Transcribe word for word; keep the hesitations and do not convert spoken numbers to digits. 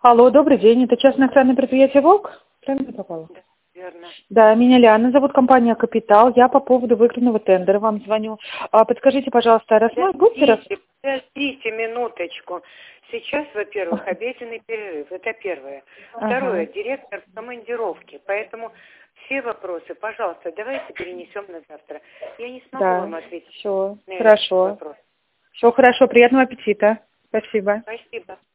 Алло, добрый день. Это частное охранное предприятие «Волк»? Правильно попала? Да, верно. Да, меня Лиана зовут, компания «Капитал». Я по поводу выигранного тендера вам звоню. А, подскажите, пожалуйста, рассмотрите, будьте раз... Подождите, подождите минуточку. Сейчас, во-первых, обеденный перерыв. Это первое. Второе, Ага. директор в командировке. Поэтому все вопросы, пожалуйста, давайте перенесем на завтра. Я не смогу Да, вам ответить все, на этот хорошо. вопрос. Все хорошо, приятного аппетита. Спасибо. Спасибо.